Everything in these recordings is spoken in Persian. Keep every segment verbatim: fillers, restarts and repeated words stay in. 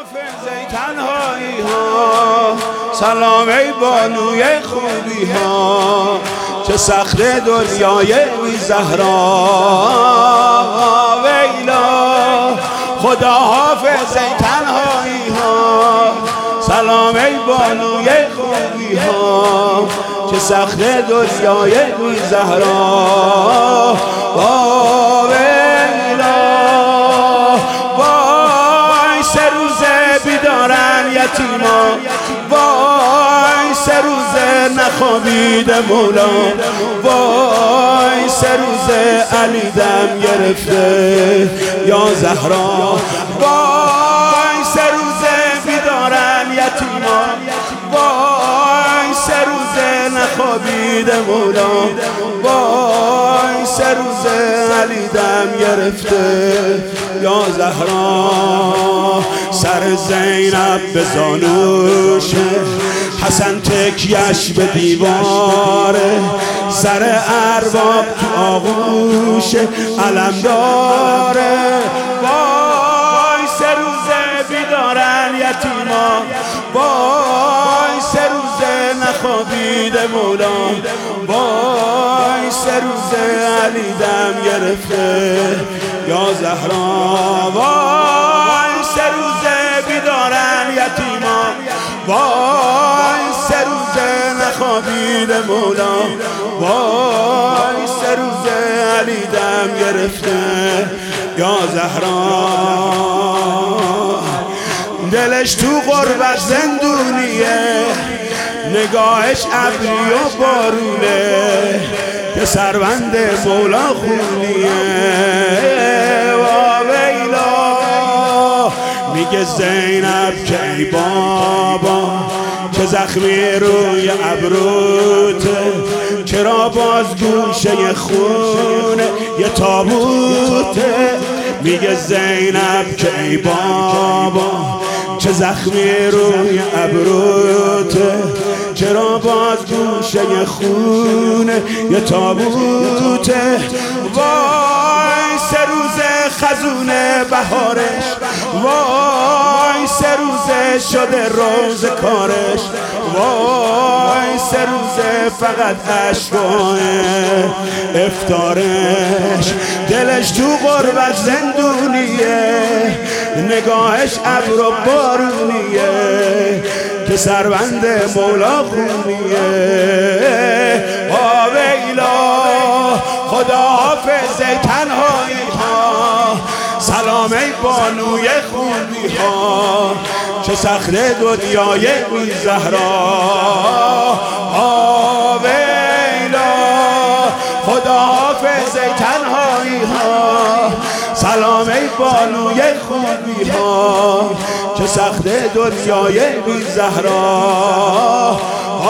حافظ تنهایی ها، سلام ای بانوی خوبی ها، چه صخره دنیای بی زهرا. ویلا خدا حافظ تنهایی ها، سلام ای بانوی خوبی ها، چه صخره دنیای بی زهرا. وای سه روزه نخوابیده مولا، وای سه روزه علی دم گرفته یا زهرا. وای سه روزه بیدارن یتیما، وای سه روزه نخوابیده مولا، وای سه روزه علی دم گرفته یا زهرا. سر زینب به زانوشه، حسن تکیش به دیواره، سر ارباب تو آغوشه علم داره. وای سه روزه بیدارن یتیما، وای سه روزه نخوابیده مولا، وای سه روزه علی دم گرفته یا زهرا. وای سه روزه بیدارن یتیما، وای سه روزه نخوابیده مولا، وای سه روزه علی دم گرفته یا زهرا. دلش تو غربت زندونیه، نگاهش ابری و بارونه، که سربند مولا خونیه. میگه زینب که ای بابا، که زخمی روی ابروته، چرا باز گوشه خونه یه تابوته. میگه زینب که ای بابا، چه زخمی روی ابروته، چرا باز گوشه خونه یه تابوته. وای سه روزه خزونه بهارش، وای سه روزه شده روز کارش، وای سه روزه فقط اشکای افطارش. دلش تو غربت زندونیه، نگاهش ابر و بارونیه، که سربند مولا خونیه. ویلا خدا حافظ تنهایی ها، سلام ای بانوی خوبی ها، چه صخره دنیای بی زهرا. ویلا خدا حافظ تنهایی ها، سلام ای بانوی خوبی ها، چه صخره دنیای بی زهرا.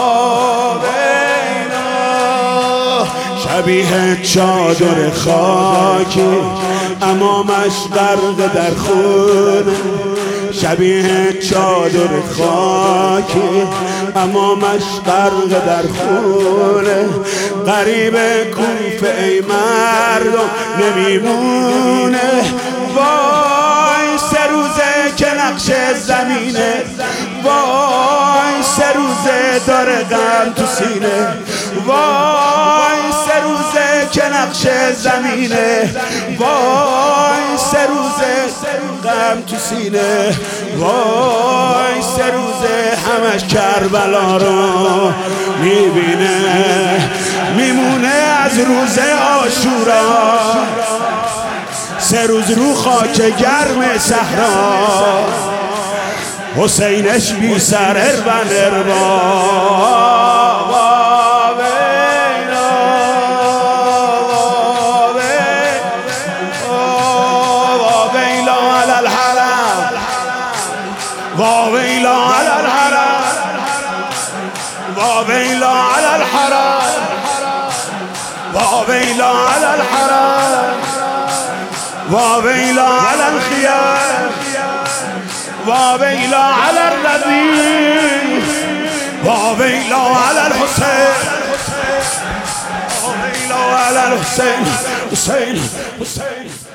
شبیه چادر خاکی، امامش غرق در خونه، شبیه چادر خاکی، امامش غرق در خونه. غریب کوفه ای مردم نمیمونه، وای سه روزه که نقش زمینه، وای سه روزه داره غم تو سینه، وای سه روزه که نقش زمینه، وای سه روزه غم تو سینه، وای سه روزه همش کربلا رو میبینه. میمونه از روز عاشورا، سه روز رو خاک گرم صحرا، حسینش بی سر اربن اربا. وويلا على الحرم، وويلا على الحرم، وويلا على الحرم، وويلا على الخيام، وويلا على النبي، وويلا على الحسين، وويلا على الحسين، حسين حسين.